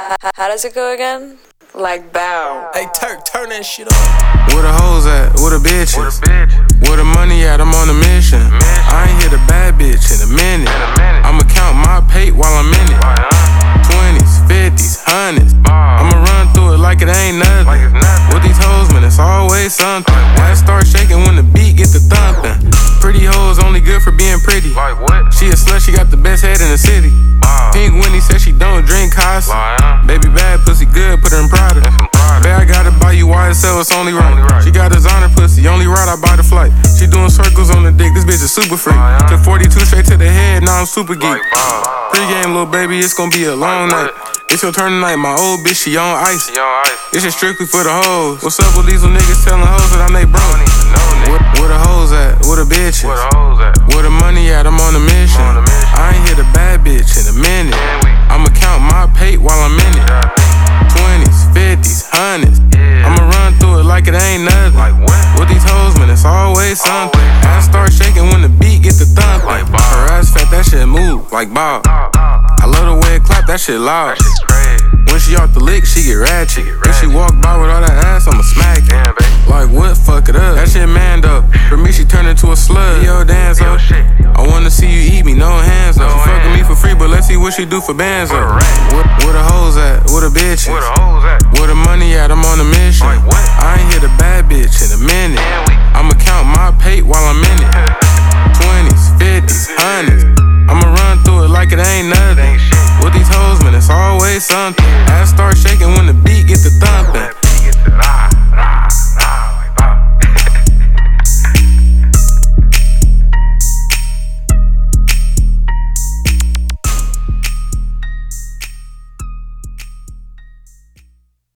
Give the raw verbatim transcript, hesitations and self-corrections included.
How, how does it go again? Like bow. Hey Turk, turn that shit up. Where the hoes at? Where the bitches? Where the money at? I'm on a mission. I ain't hit a bad bitch in a minute. I'ma count my pay while I'm in it. Twenties, fifties, hundreds. I'ma run through it like it ain't nothing. With these hoes, man, it's always something. I start shaking when the beat get the thumping. Pretty hoes only good for being pretty. She a slut, she got the best head in the city. Pink Winnie said she don't drink Casa. Baby bad pussy good, put her in Prada. Babe, I gotta buy you Y S L, it's only right. She got designer pussy, only right, I buy the flight. She doing circles on the dick, this bitch is super free. Took forty-two straight to the head, now I'm super geek. Pre-game, little baby, it's gonna be a long night. It's your turn tonight, my old bitch, she on ice. This shit strictly for the hoes. What's up with these little niggas telling hoes that I'm they bro? Where, where the hoes at? Where the bitches? Where the money at? I'm on a mission. I ain't hit a bad bitch in a minute. I'ma count my pay while I'm in it. Twenties, fifties, hundreds. I'ma run through it like it ain't nothing. With these hoes, man, it's always something. Ass start shaking when the beat get the thumping. Her ass fat, that shit move like Bob. I love the way it clap, that shit loud. When she off the lick, she get ratchet. If she walk by with all that ass, I'ma smack it. Like what? Fuck it up. That shit man up. For me, she turned into a slug. Yo, dance up. I wanna see you eat me, no hands up. She fucking me for free, but let's see what she do for bands up. Where, where the hoes at? Where the bitches? Where the money at? I'm on a mission. I ain't hit a bad bitch in a minute. I'ma count my pay while I'm in it. Twenties, fifties, hundreds. I'ma run through it like it ain't nothing. With these hoes, man, it's always something. Ass start shaking when the beat get the thumping.